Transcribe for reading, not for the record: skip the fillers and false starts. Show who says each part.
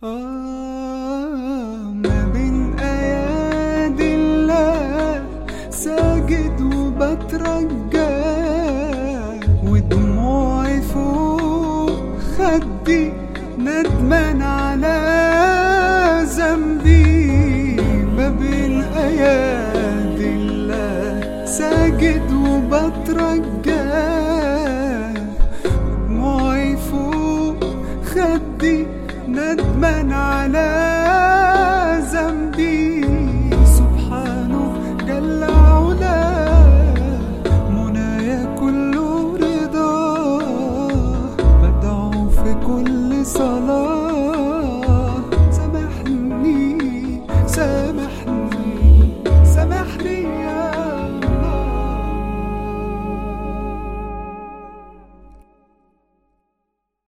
Speaker 1: ما بين أيادي الله ساجد وبترجى، ودموعي فوق خدي ندمان على ذنبي. ما بين أيادي الله ساجد وبترجى، دموعي فوق خدي ندمان على ذنبي. سبحانه جل علاه منايا كله رضاه، بدعو في كل صلاة